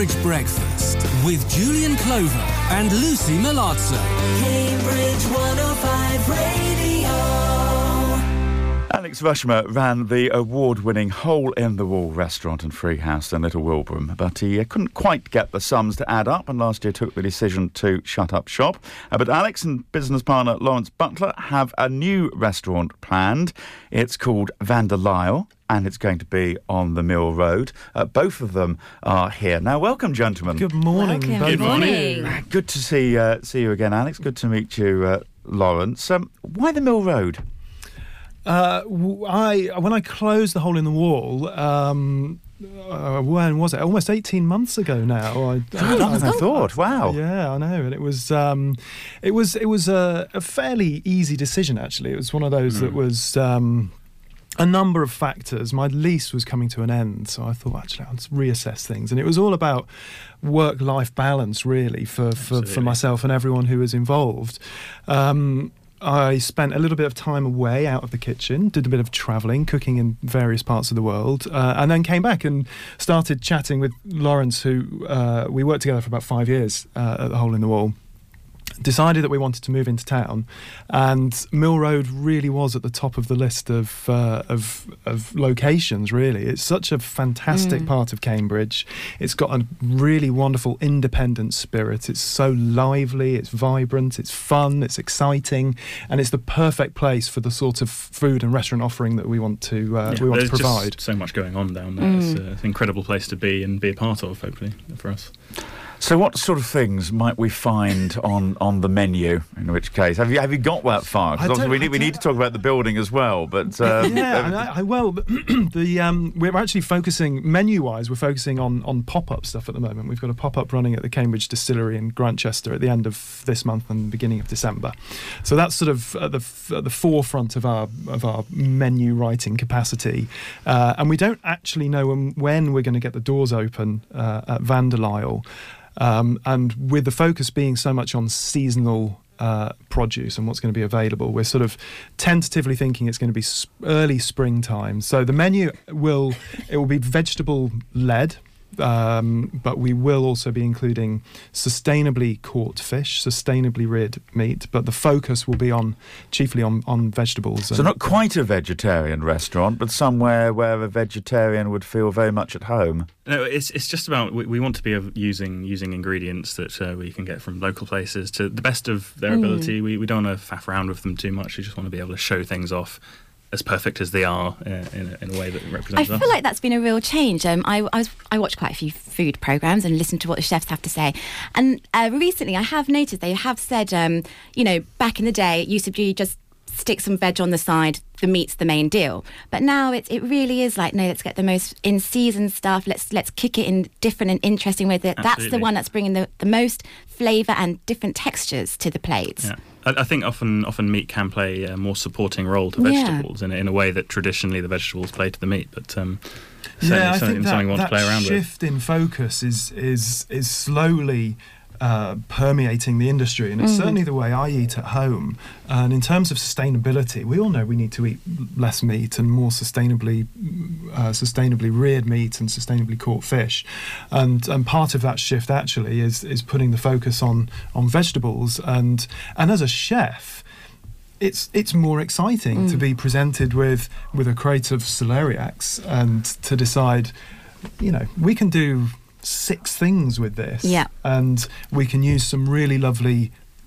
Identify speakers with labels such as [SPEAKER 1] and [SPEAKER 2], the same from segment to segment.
[SPEAKER 1] Cambridge Breakfast with Julian Clover and Lucy Malazzo.
[SPEAKER 2] Cambridge 105 Radio.
[SPEAKER 3] Alex Rushmer ran the award-winning hole-in-the-wall restaurant and free house in Little Wilbraham, but he couldn't quite get the sums to add up, and last year took the decision to shut up shop. But Alex and business partner Lawrence Butler have a new restaurant planned. It's called Vanderlyle, and it's going to be on the Mill Road. Both of them are here. Now, welcome, gentlemen.
[SPEAKER 4] Good morning.
[SPEAKER 5] Good morning.
[SPEAKER 3] Good to see you again, Alex. Good to meet you, Lawrence. Why the Mill Road?
[SPEAKER 4] When I closed the hole in the wall, when was it? Almost 18 months ago now.
[SPEAKER 3] Longer than I thought. Wow.
[SPEAKER 4] Yeah, I know. And it was a fairly easy decision, actually. It was one of those that was a number of factors. My lease was coming to an end, so I thought, actually, I'll reassess things. And it was all about work-life balance, really, for myself and everyone who was involved. I spent a little bit of time away out of the kitchen, did a bit of travelling, cooking in various parts of the world, and then came back and started chatting with Lawrence, who we worked together for about 5 years at the Hole in the Wall. Decided that we wanted to move into town, and Mill Road really was at the top of the list of locations. Really, it's such a fantastic part of Cambridge. It's got a really wonderful independent spirit. It's so lively, it's vibrant, it's fun, it's exciting, and it's the perfect place for the sort of food and restaurant offering that we want to provide.
[SPEAKER 5] There's just so much going on down there. It's an incredible place to be and be a part of, hopefully, for us.
[SPEAKER 3] So what sort of things might we find on the menu, in which case? Have you got that far? Because obviously we need to talk about the building as well. But we're actually focusing, menu-wise, we're focusing on pop-up stuff at the moment. We've got a pop-up running at the Cambridge Distillery in Grantchester at the end of this month and beginning of December. So that's sort of at the forefront of our menu writing capacity. And we don't actually know when we're going to get the doors open at Vanderlyle. And with the focus being so much on seasonal produce and what's going to be available, we're sort of tentatively thinking it's going to be early springtime. So the menu will be vegetable led. But we will also be including sustainably caught fish, sustainably reared meat, but the focus will be chiefly on vegetables. So not quite a vegetarian restaurant, but somewhere where a vegetarian would feel very much at home.
[SPEAKER 5] No, it's just about we want to be using ingredients that we can get from local places to the best of their ability. We don't want to faff around with them too much. We just want to be able to show things off as perfect as they are in a way that represents us.
[SPEAKER 6] I feel like that's been a real change. I watch quite a few food programmes and listen to what the chefs have to say. And recently I have noticed they have said, back in the day it used to be just stick some veg on the side, the meat's the main deal. But now it really is like, no, let's get the most in-season stuff. Let's kick it in different and interesting ways. That's the one that's bringing the most flavour and different textures to the plates.
[SPEAKER 5] Yeah. I think often meat can play a more supporting role to vegetables in a way that traditionally the vegetables play to the meat. But
[SPEAKER 4] I think
[SPEAKER 5] something we want to play around with.
[SPEAKER 4] That shift in focus is slowly permeating the industry, and it's certainly the way I eat at home. And in terms of sustainability, we all know we need to eat less meat and more sustainably reared meat and sustainably caught fish. And part of that shift actually is putting the focus on vegetables. And as a chef, it's more exciting to be presented with a crate of celeriacs and to decide, we can do 6 things with this, and we can use some really lovely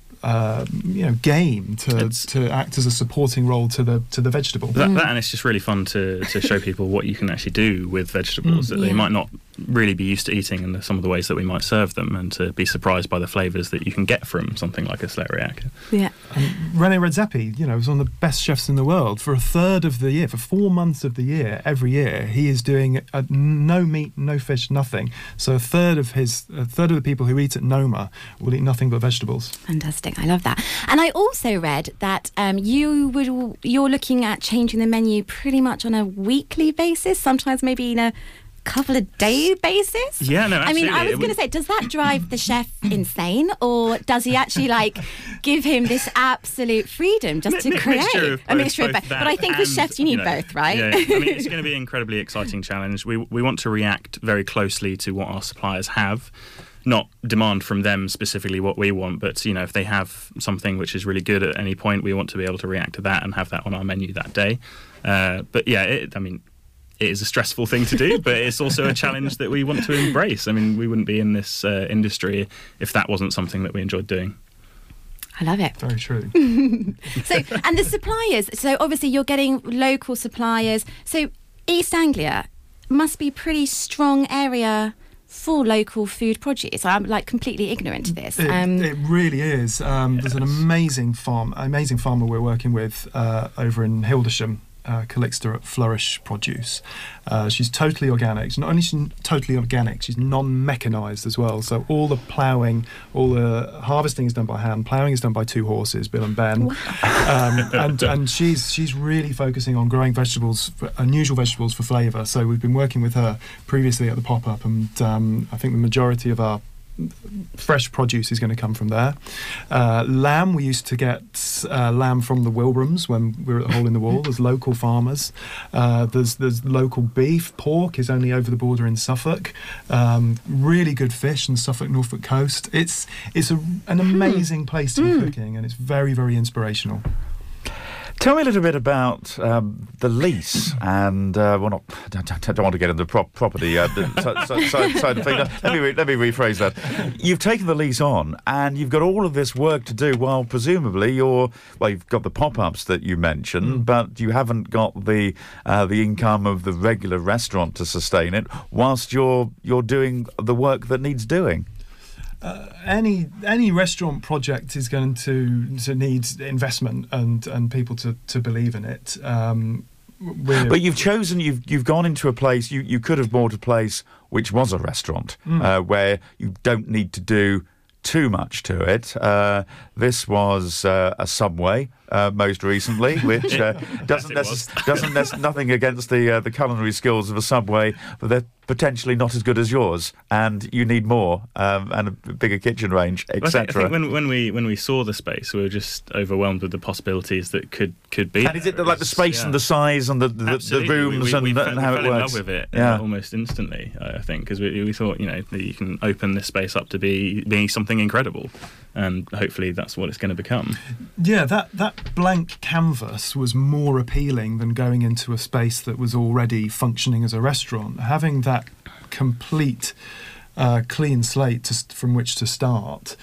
[SPEAKER 4] game to act as a supporting role to the vegetable.
[SPEAKER 5] That and it's just really fun to show people what you can actually do with vegetables that they might not really be used to eating in some of the ways that we might serve them, and to be surprised by the flavours that you can get from something like a celeriac.
[SPEAKER 6] Yeah.
[SPEAKER 4] René Redzepi, is one of the best chefs in the world. For a third of the year, for 4 months of the year, every year, he is doing no meat, no fish, nothing. So a third of the people who eat at Noma will eat nothing but vegetables.
[SPEAKER 6] Fantastic. I love that. And I also read that you're looking at changing the menu pretty much on a weekly basis, sometimes maybe couple of day basis?
[SPEAKER 5] Yeah, no,
[SPEAKER 6] I mean,
[SPEAKER 5] absolutely.
[SPEAKER 6] I was going to say, does that drive the chef insane, or does he actually give him this absolute freedom just to create
[SPEAKER 5] a mixture of both?
[SPEAKER 6] But I think with chefs, you need both, right?
[SPEAKER 5] Yeah, I mean, it's going to be an incredibly exciting challenge. We want to react very closely to what our suppliers have. Not demand from them specifically what we want, but if they have something which is really good at any point, we want to be able to react to that and have that on our menu that day. But yeah, it is a stressful thing to do, but it's also a challenge that we want to embrace. I mean, we wouldn't be in this industry if that wasn't something that we enjoyed doing.
[SPEAKER 6] I love it.
[SPEAKER 3] Very true.
[SPEAKER 6] So, and the suppliers, so obviously you're getting local suppliers. So East Anglia must be a pretty strong area for local food produce. I'm completely ignorant to this.
[SPEAKER 3] It really is. There's an amazing farmer we're working with over in Hildesheim, Calixta at Flourish Produce. She's totally organic. Not only she's totally organic, she's non-mechanised as well. So all the ploughing, all the harvesting is done by hand. Ploughing is done by 2 horses, Bill and Ben. Wow. And she's really focusing on growing vegetables, unusual vegetables for flavour. So we've been working with her previously at the pop-up, and I think the majority of our fresh produce is going to come from there. Lamb, we used to get lamb from the Wilbrams when we were at the Hole in the Wall. There's local farmers. There's local beef. Pork is only over the border in Suffolk. Really good fish in Suffolk, Norfolk coast. It's an amazing place to be cooking, and it's very, very inspirational.
[SPEAKER 7] Tell me a little bit about the lease, and don't want to get into the property side of things. Let me rephrase that. You've taken the lease on, and you've got all of this work to do. While presumably you've got the pop-ups that you mentioned, but you haven't got the income of the regular restaurant to sustain it. Whilst you're doing the work that needs doing.
[SPEAKER 3] Any restaurant project is going to need investment and people to believe in it.
[SPEAKER 7] But you've gone into a place, you could have bought a place which was a restaurant, where you don't need to do too much to it. This was a Subway most recently, which doesn't nothing against the culinary skills of a Subway, but they're potentially not as good as yours, and you need more and a bigger kitchen range, etc.
[SPEAKER 5] I think when we saw the space, we were just overwhelmed with the possibilities that could be.
[SPEAKER 7] And is it like the space and the size and the rooms and how it works?
[SPEAKER 5] We fell in love with it almost instantly, I think, because we thought that you can open this space up to being something incredible, and hopefully that's what it's going to become.
[SPEAKER 3] Yeah, that blank canvas was more appealing than going into a space that was already functioning as a restaurant. Having that complete clean slate from which to start,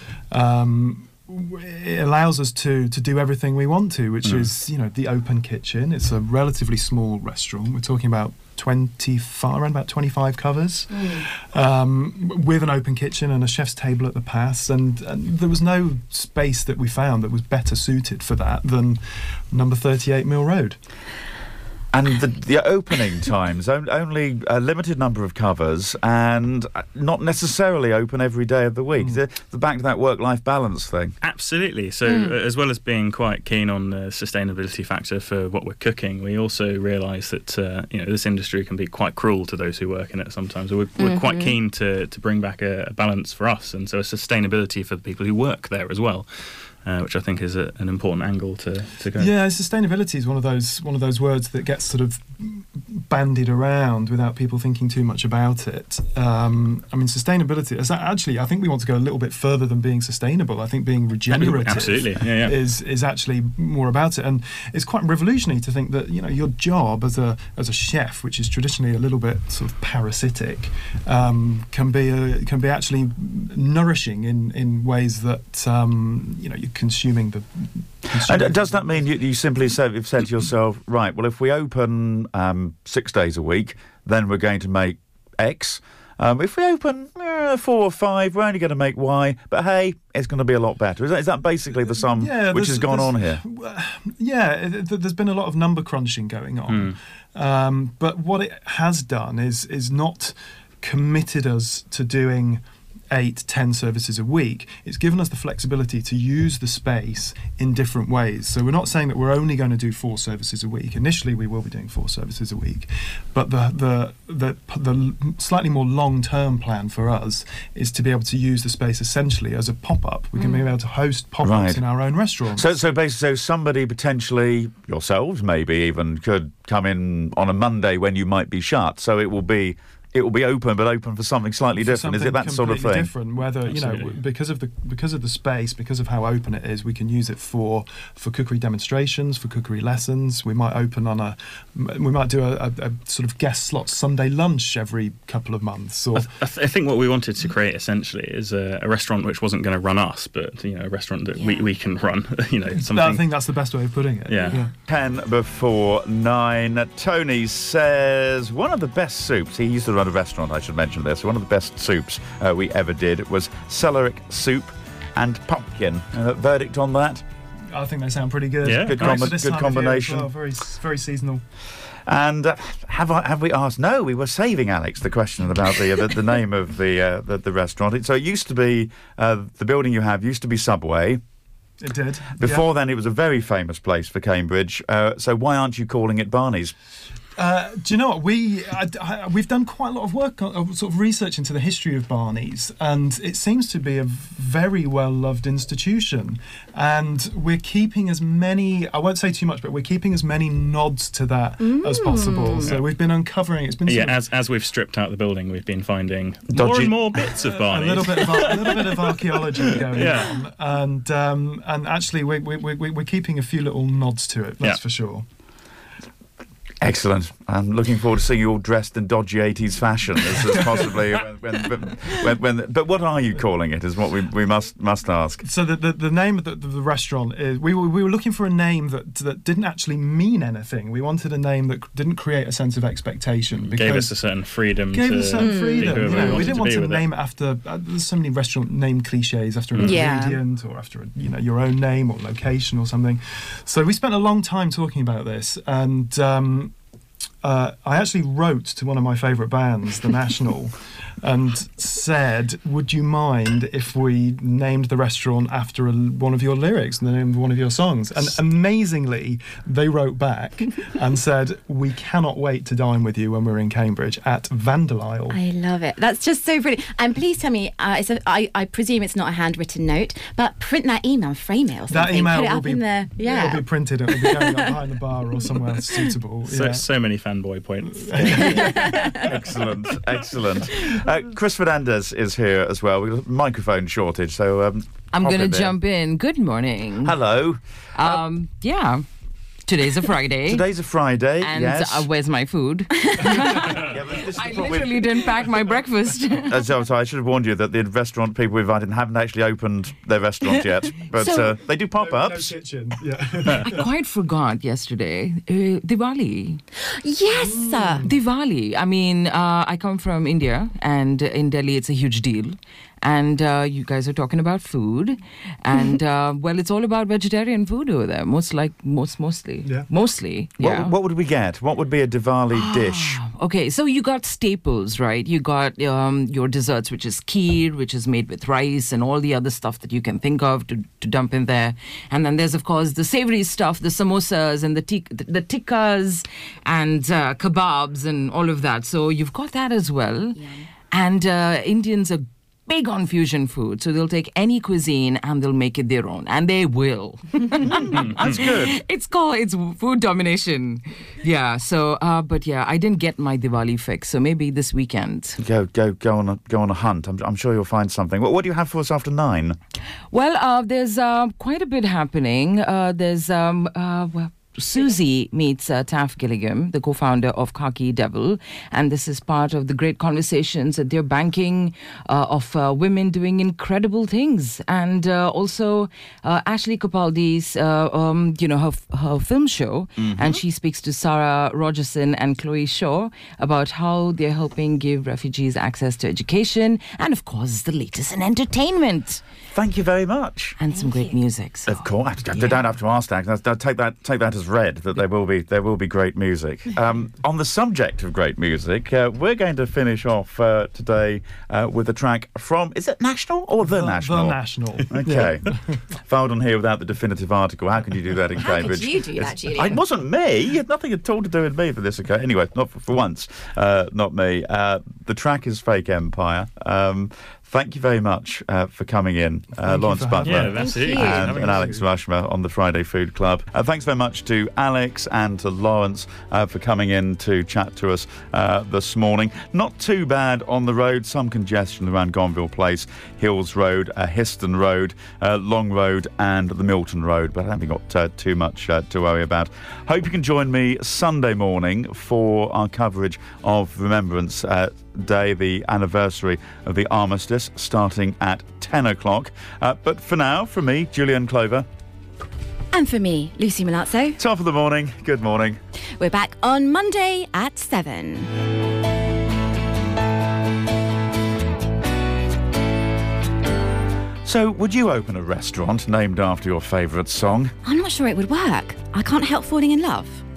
[SPEAKER 3] it allows us to do everything we want to, which is the open kitchen. It's a relatively small restaurant. We're talking about around about 25 covers, with an open kitchen and a chef's table at the pass, and there was no space that we found that was better suited for that than number 38 Mill Road.
[SPEAKER 7] And the opening times, only a limited number of covers, and not necessarily open every day of the week. The back to that work-life balance thing.
[SPEAKER 5] Absolutely. So as well as being quite keen on the sustainability factor for what we're cooking, we also realise that this industry can be quite cruel to those who work in it sometimes. So we're quite keen to bring back a balance for us, and so a sustainability for the people who work there as well. Which I think is an important angle to go. Yeah,
[SPEAKER 3] sustainability is one of those words that gets sort of bandied around without people thinking too much about it. Sustainability is actually, I think we want to go a little bit further than being sustainable. I think being regenerative
[SPEAKER 5] absolutely.
[SPEAKER 3] is actually more about it, and it's quite revolutionary to think that your job as a chef, which is traditionally a little bit sort of parasitic, can be actually nourishing in ways that you're consuming the.
[SPEAKER 7] And does that mean you simply have said to yourself, right, well, if we open 6 days a week, then we're going to make X. If we open 4 or 5, we're only going to make Y. But hey, it's going to be a lot better. Is that basically the sum which has gone on here?
[SPEAKER 3] Yeah, there's been a lot of number crunching going on. But what it has done is not committed us to doing 8, 10 services a week, it's given us the flexibility to use the space in different ways. So we're not saying that we're only going to do 4 services a week. Initially, we will be doing 4 services a week, but the slightly more long-term plan for us is to be able to use the space essentially as a pop-up. We can be able to host pop-ups in our own restaurants.
[SPEAKER 7] So basically, somebody potentially, yourselves maybe even, could come in on a Monday when you might be shut. So it will be open, but open for something slightly different. Is it that sort of thing?
[SPEAKER 3] Different, whether
[SPEAKER 5] Absolutely.
[SPEAKER 3] because of the space, because of how open it is, we can use it for cookery demonstrations, for cookery lessons. We might do a sort of guest slot Sunday lunch every couple of months. Or
[SPEAKER 5] I think what we wanted to create essentially is a restaurant which wasn't going to run us, but a restaurant that we can run. Something.
[SPEAKER 3] I think that's the best way of putting it.
[SPEAKER 5] Yeah.
[SPEAKER 7] 10 before 9. Tony says one of the best soups. He used to run a restaurant, I should mention this. One of the best soups we ever did was celeriac soup and pumpkin. Verdict on that?
[SPEAKER 3] I think they sound pretty good.
[SPEAKER 5] Yeah.
[SPEAKER 7] Good combination.
[SPEAKER 3] Well, very, very seasonal.
[SPEAKER 7] And have we asked? No, we were saving Alex the question about the name of the restaurant. So it used to be the building you have used to be Subway.
[SPEAKER 3] It did.
[SPEAKER 7] Before then, it was a very famous place for Cambridge. So why aren't you calling it Barney's?
[SPEAKER 3] Do you know what we've done quite a lot of work on sort of research into the history of Barney's, and it seems to be a very well loved institution, and we're keeping as many, I won't say too much, but we're keeping as many nods to that as possible. So we've been uncovering, it's been
[SPEAKER 5] as we've stripped out the building, we've been finding more and more bits of Barney's.
[SPEAKER 3] a little bit of archaeology going on, and actually we're keeping a few little nods to it, that's for sure.
[SPEAKER 7] Excellent. I'm looking forward to seeing you all dressed in dodgy 80s fashion as possibly when but what are you calling it is what we must ask.
[SPEAKER 3] So the name of the restaurant is, we were looking for a name that didn't actually mean anything. We wanted a name that didn't create a sense of expectation.
[SPEAKER 5] Gave us a certain freedom. We
[SPEAKER 3] didn't want to name
[SPEAKER 5] it
[SPEAKER 3] it after, there's so many restaurant name cliches, after an ingredient or after your own name or location or something. So we spent a long time talking about this, and I actually wrote to one of my favourite bands, The National, and said, would you mind if we named the restaurant after one of your lyrics, the name of one of your songs? And amazingly, they wrote back and said, we cannot wait to dine with you when we're in Cambridge at Vandal Isle.
[SPEAKER 6] I love it. That's just so pretty. And please tell me, I presume it's not a handwritten note, but print that email, frame it or something.
[SPEAKER 3] That email
[SPEAKER 6] Put it
[SPEAKER 3] will
[SPEAKER 6] up
[SPEAKER 3] be,
[SPEAKER 6] in the,
[SPEAKER 3] it'll be printed, it'll be going up behind the bar or somewhere suitable.
[SPEAKER 5] So many fanboy points.
[SPEAKER 7] Excellent. Chris Fernandez is here as well. We've got a microphone shortage, so
[SPEAKER 8] I'm going to jump in. Good morning.
[SPEAKER 7] Hello.
[SPEAKER 8] Yeah. Today's a Friday.
[SPEAKER 7] And
[SPEAKER 8] yes. Where's my food? I literally didn't pack my breakfast.
[SPEAKER 7] So I should have warned you that the restaurant people we invited haven't actually opened their restaurant yet, but they do pop-ups.
[SPEAKER 3] No kitchen.
[SPEAKER 8] I quite forgot yesterday. Diwali.
[SPEAKER 6] Yes, sir.
[SPEAKER 8] Diwali. I mean, I come from India, and in Delhi it's a huge deal. And you guys are talking about food, and well, it's all about vegetarian food over there. Mostly.
[SPEAKER 3] Yeah.
[SPEAKER 8] Mostly. Yeah.
[SPEAKER 7] What would we get? What would be a Diwali dish?
[SPEAKER 8] Okay, so you got staples, right? You got your desserts, which is kheer, which is made with rice and all the other stuff that you can think of to dump in there. And then there's, of course, the savory stuff, the samosas and the tikkas and kebabs and all of that. So you've got that as well. Yeah. And Indians are big on fusion food, so they'll take any cuisine and they'll make it their own, and they will.
[SPEAKER 7] That's good.
[SPEAKER 8] It's food domination. Yeah. So, but yeah, I didn't get my Diwali fix, so maybe this weekend.
[SPEAKER 7] Go on a hunt. I'm sure you'll find something. What do you have for us after 9?
[SPEAKER 8] Well, there's quite a bit happening. There's Susie meets Taff Gilligan, the co-founder of Khaki Devil, and this is part of the great conversations that they're banking of women doing incredible things, and also Ashley Capaldi's, her film show, and she speaks to Sarah Rogerson and Chloe Shaw about how they're helping give refugees access to education, and of course the latest in entertainment.
[SPEAKER 7] Thank you very much.
[SPEAKER 8] And some great music. So.
[SPEAKER 7] Of course, I don't have to ask that. Take that as read that there will be great music. On the subject of great music, we're going to finish off today with a track from, is it National or The National?
[SPEAKER 3] The National.
[SPEAKER 7] Okay. Filed on here without the definitive article. How can you do that in Cambridge?
[SPEAKER 6] How could you do that, Julian?
[SPEAKER 7] It wasn't me. You had nothing at all to do with me for this occasion. Anyway, not for once. Not me. The track is Fake Empire. Thank you very much for coming in, Lawrence Butler and Alex Rushmer on the Friday Food Club. Thanks very much to Alex and to Lawrence for coming in to chat to us this morning. Not too bad on the road, some congestion around Gonville Place, Hills Road, Histon Road, Long Road and the Milton Road, but I haven't got too much to worry about. Hope you can join me Sunday morning for our coverage of Remembrance Day, the anniversary of the armistice, starting at 10 o'clock. But for now, from me, Julian Clover.
[SPEAKER 6] And for me, Lucy Milazzo.
[SPEAKER 7] Top of the morning. Good morning.
[SPEAKER 6] We're back on Monday at 7.
[SPEAKER 7] So, would you open a restaurant named after your favourite song?
[SPEAKER 6] I'm not sure it would work. I can't help falling in love.